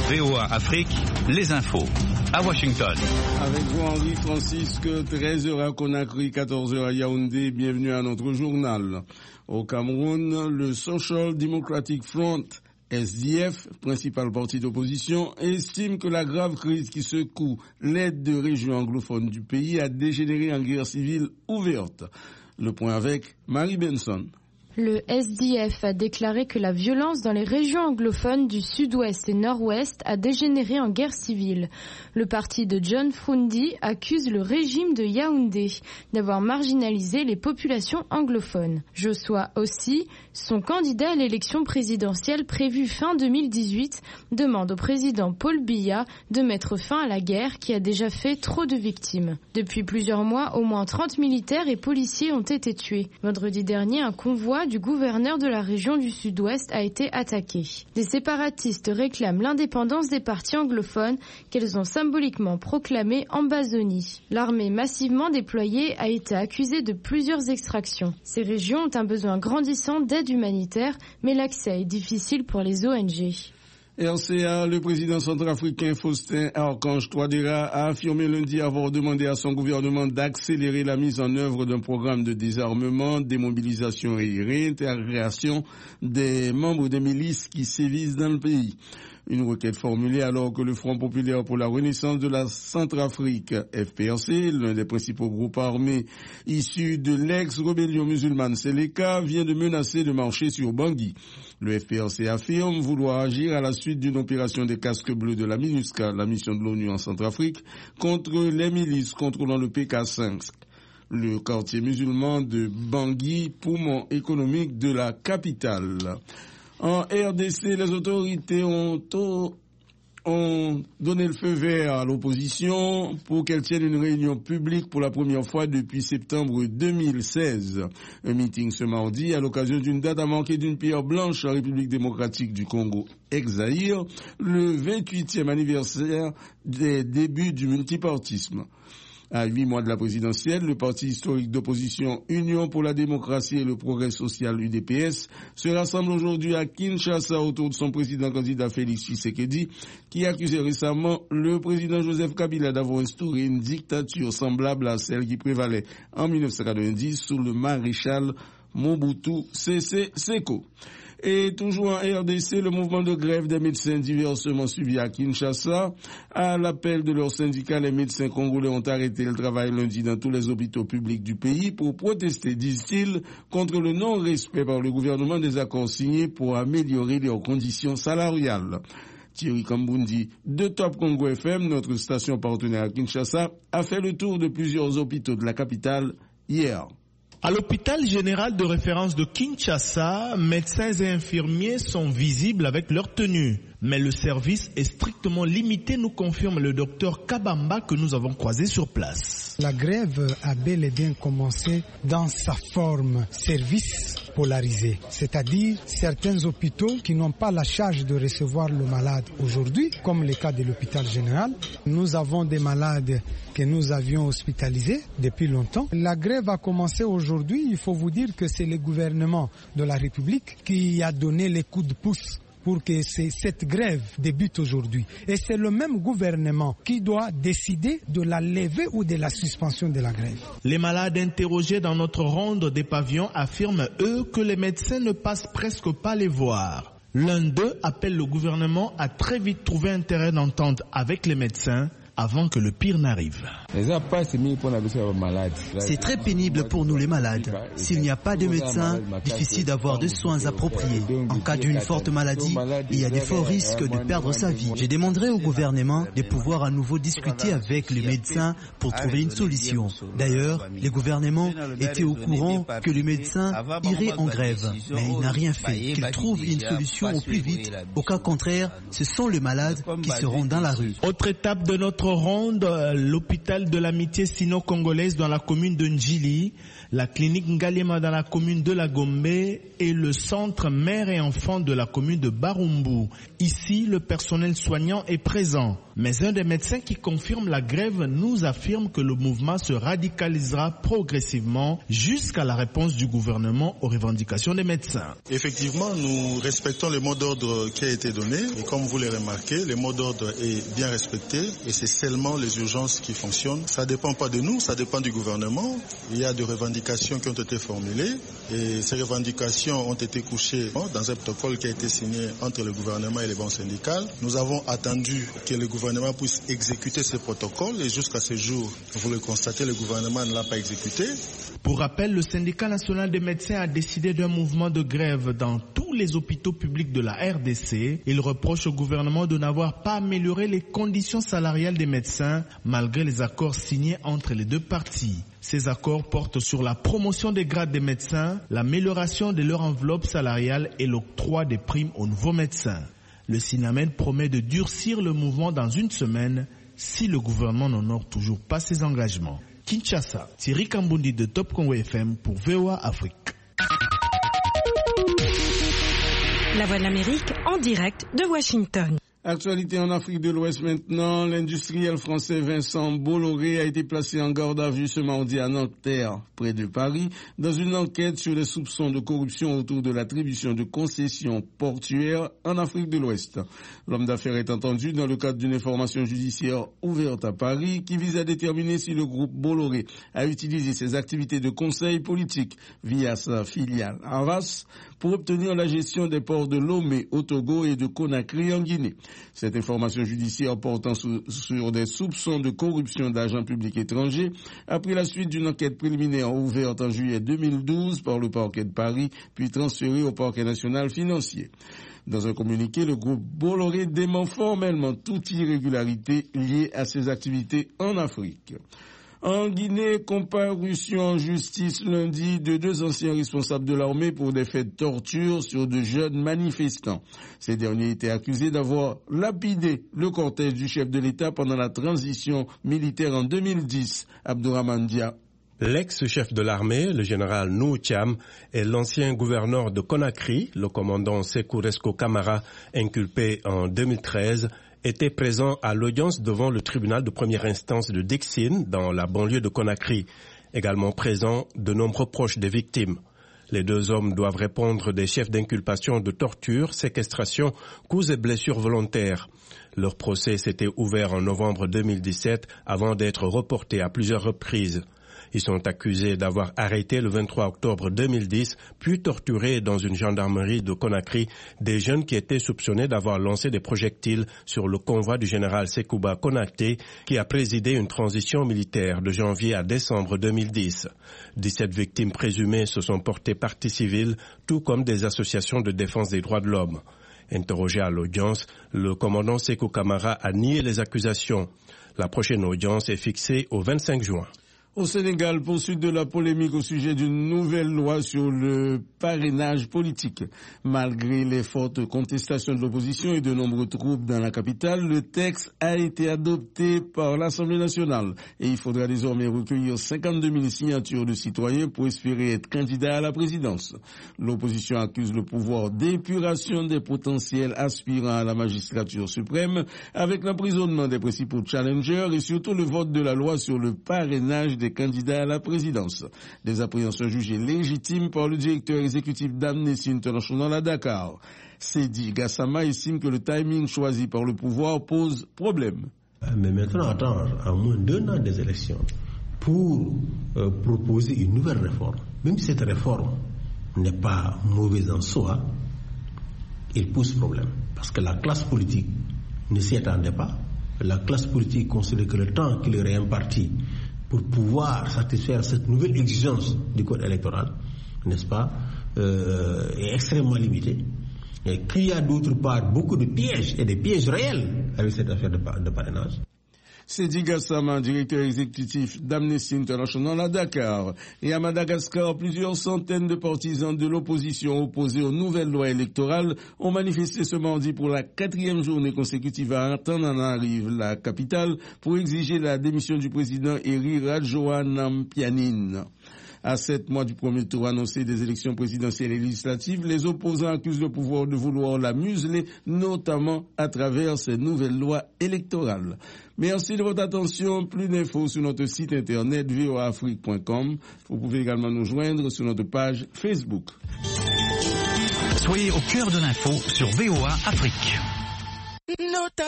VOA Afrique, les infos. À Washington. Avec vous, Henri Francisque, 13h à Conakry, 14h à Yaoundé. Bienvenue à notre journal. Au Cameroun, le Social Democratic Front, SDF, principal parti d'opposition, estime que la grave crise qui secoue l'aide de régions anglophones du pays a dégénéré en guerre civile ouverte. Le point avec Marie Benson. Le SDF a déclaré que la violence dans les régions anglophones du sud-ouest et nord-ouest a dégénéré en guerre civile. Le parti de John Frundi accuse le régime de Yaoundé d'avoir marginalisé les populations anglophones. Joshua Ossi, son candidat à l'élection présidentielle prévue fin 2018, demande au président Paul Biya de mettre fin à la guerre qui a déjà fait trop de victimes. Depuis plusieurs mois, au moins 30 militaires et policiers ont été tués. Vendredi dernier, un convoi du gouverneur de la région du sud-ouest a été attaqué. Des séparatistes réclament l'indépendance des partis anglophones qu'elles ont symboliquement proclamée en Bazonie. L'armée massivement déployée a été accusée de plusieurs extractions. Ces régions ont un besoin grandissant d'aide humanitaire, mais l'accès est difficile pour les ONG. RCA, le président centrafricain Faustin Archange Touadéra a affirmé lundi avoir demandé à son gouvernement d'accélérer la mise en œuvre d'un programme de désarmement, démobilisation et réintégration des membres des milices qui sévissent dans le pays. Une requête formulée alors que le Front populaire pour la renaissance de la Centrafrique, FPRC, l'un des principaux groupes armés issus de l'ex-rébellion musulmane Seleka, vient de menacer de marcher sur Bangui. Le FPRC affirme vouloir agir à la suite d'une opération des casques bleus de la MINUSCA, la mission de l'ONU en Centrafrique, contre les milices contrôlant le PK5. Le quartier musulman de Bangui, poumon économique de la capitale. En RDC, les autorités ont donné le feu vert à l'opposition pour qu'elle tienne une réunion publique pour la première fois depuis septembre 2016. Un meeting ce mardi à l'occasion d'une date à manquer d'une pierre blanche en République démocratique du Congo, ex-Zaïre, le 28e anniversaire des débuts du multipartisme. À 8 mois de la présidentielle, le parti historique d'opposition Union pour la démocratie et le progrès social UDPS se rassemble aujourd'hui à Kinshasa autour de son président candidat Félix Tshisekedi, qui accusait récemment le président Joseph Kabila d'avoir instauré une dictature semblable à celle qui prévalait en 1990 sous le maréchal Mobutu Sese Seko. Et toujours en RDC, le mouvement de grève des médecins diversement suivi à Kinshasa. À l'appel de leur syndicat, les médecins congolais ont arrêté le travail lundi dans tous les hôpitaux publics du pays pour protester, disent-ils, contre le non-respect par le gouvernement des accords signés pour améliorer leurs conditions salariales. Thierry Kambundi de Top Congo FM, notre station partenaire à Kinshasa, a fait le tour de plusieurs hôpitaux de la capitale hier. À l'hôpital général de référence de Kinshasa, médecins et infirmiers sont visibles avec leur tenue. Mais le service est strictement limité, nous confirme le docteur Kabamba que nous avons croisé sur place. La grève a bel et bien commencé dans sa forme service polarisé, c'est-à-dire certains hôpitaux qui n'ont pas la charge de recevoir le malade aujourd'hui, comme le cas de l'hôpital général. Nous avons des malades que nous avions hospitalisés depuis longtemps. La grève a commencé aujourd'hui, il faut vous dire que c'est le gouvernement de la République qui a donné les coups de pouce pour que cette grève débute aujourd'hui. Et c'est le même gouvernement qui doit décider de la levée ou de la suspension de la grève. Les malades interrogés dans notre ronde des pavillons affirment, eux, que les médecins ne passent presque pas les voir. L'un d'eux appelle le gouvernement à très vite trouver un terrain d'entente avec les médecins avant que le pire n'arrive. C'est très pénible pour nous les malades. S'il n'y a pas de médecin, difficile d'avoir des soins appropriés. En cas d'une forte maladie, il y a des forts risques de perdre sa vie. Je demanderai au gouvernement de pouvoir à nouveau discuter avec les médecins pour trouver une solution. D'ailleurs, le gouvernement était au courant que les médecins iraient en grève, mais il n'a rien fait. Qu'il trouve une solution au plus vite. Au cas contraire, ce sont les malades qui seront dans la rue. Autre étape de notre ronde, l'hôpital de l'amitié sino-congolaise dans la commune de Njili, la clinique Ngalema dans la commune de La Gombe et le centre mère et enfant de la commune de Barumbu. Ici, le personnel soignant est présent. Mais un des médecins qui confirme la grève nous affirme que le mouvement se radicalisera progressivement jusqu'à la réponse du gouvernement aux revendications des médecins. Effectivement, nous respectons le mot d'ordre qui a été donné et comme vous l'avez remarqué, le mot d'ordre est bien respecté et c'est seulement les urgences qui fonctionnent. Ça ne dépend pas de nous, ça dépend du gouvernement. Il y a des revendications qui ont été formulées et ces revendications ont été couchées dans un protocole qui a été signé entre le gouvernement et les banques syndicales. Nous avons attendu que le gouvernement puisse exécuter ce protocole et jusqu'à ce jour, vous le constatez, le gouvernement ne l'a pas exécuté. Pour rappel, le syndicat national des médecins a décidé d'un mouvement de grève dans tous les hôpitaux publics de la RDC. Il reproche au gouvernement de n'avoir pas amélioré les conditions salariales des médecins malgré les accords signés entre les deux parties. Ces accords portent sur la promotion des grades des médecins, l'amélioration de leur enveloppe salariale et l'octroi des primes aux nouveaux médecins. Le SINAMED promet de durcir le mouvement dans une semaine si le gouvernement n'honore toujours pas ses engagements. Kinshasa, Thierry Kambundi de Top Congo FM pour VOA Afrique. La Voix de l'Amérique en direct de Washington. Actualité en Afrique de l'Ouest maintenant, l'industriel français Vincent Bolloré a été placé en garde à vue ce mardi à Nanterre, près de Paris, dans une enquête sur les soupçons de corruption autour de l'attribution de concessions portuaires en Afrique de l'Ouest. L'homme d'affaires est entendu dans le cadre d'une information judiciaire ouverte à Paris qui vise à déterminer si le groupe Bolloré a utilisé ses activités de conseil politique via sa filiale Havas pour obtenir la gestion des ports de Lomé au Togo et de Conakry en Guinée. Cette information judiciaire portant sur des soupçons de corruption d'agents publics étrangers a pris la suite d'une enquête préliminaire ouverte en juillet 2012 par le parquet de Paris, puis transférée au parquet national financier. Dans un communiqué, le groupe Bolloré dément formellement toute irrégularité liée à ses activités en Afrique. En Guinée, comparution en justice lundi de deux anciens responsables de l'armée pour des faits de torture sur de jeunes manifestants. Ces derniers étaient accusés d'avoir lapidé le cortège du chef de l'État pendant la transition militaire en 2010. Abdourahmane Dia. L'ex-chef de l'armée, le général Nou Thiam, et l'ancien gouverneur de Conakry, le commandant Sékou Resco Camara, inculpé en 2013, étaient présents à l'audience devant le tribunal de première instance de Dixine, dans la banlieue de Conakry. Également présents, de nombreux proches des victimes. Les deux hommes doivent répondre des chefs d'inculpation de torture, séquestration, coups et blessures volontaires. Leur procès s'était ouvert en novembre 2017 avant d'être reporté à plusieurs reprises. Ils sont accusés d'avoir arrêté le 23 octobre 2010, puis torturé dans une gendarmerie de Conakry des jeunes qui étaient soupçonnés d'avoir lancé des projectiles sur le convoi du général Sekouba Konaté, qui a présidé une transition militaire de janvier à décembre 2010. 17 victimes présumées se sont portées partie civile, tout comme des associations de défense des droits de l'homme. Interrogé à l'audience, le commandant Sékou Camara a nié les accusations. La prochaine audience est fixée au 25 juin. Au Sénégal, poursuite de la polémique au sujet d'une nouvelle loi sur le parrainage politique. Malgré les fortes contestations de l'opposition et de nombreux troubles dans la capitale, le texte a été adopté par l'Assemblée nationale et il faudra désormais recueillir 52 000 signatures de citoyens pour espérer être candidat à la présidence. L'opposition accuse le pouvoir d'épuration des potentiels aspirants à la magistrature suprême avec l'emprisonnement des principaux challengers et surtout le vote de la loi sur le parrainage des candidats à la présidence. Des appréhensions jugées légitimes par le directeur exécutif d'Amnesty International à Dakar. Seydi Gassama estime que le timing choisi par le pouvoir pose problème. Mais maintenant, attendre à moins d'1 an des élections pour proposer une nouvelle réforme, même si cette réforme n'est pas mauvaise en soi, il pose problème. Parce que la classe politique ne s'y attendait pas. La classe politique considère que le temps qui leur est imparti pour pouvoir satisfaire cette nouvelle exigence du code électoral, n'est-ce pas, est extrêmement limité. Et qu'il y a d'autre part beaucoup de pièges, et des pièges réels avec cette affaire de parrainage. Sedi Gassama, directeur exécutif d'Amnesty International à Dakar. Et à Madagascar, plusieurs centaines de partisans de l'opposition opposés aux nouvelles lois électorales ont manifesté ce mardi pour la 4e journée consécutive à Antananarive, la capitale, pour exiger la démission du président Eri Rajoelinaampianina. À 7 mois du premier tour annoncé des élections présidentielles et législatives, les opposants accusent le pouvoir de vouloir la museler, notamment à travers ces nouvelles lois électorales. Merci de votre attention. Plus d'infos sur notre site internet voaafrique.com. Vous pouvez également nous joindre sur notre page Facebook. Soyez au cœur de l'info sur VOA Afrique.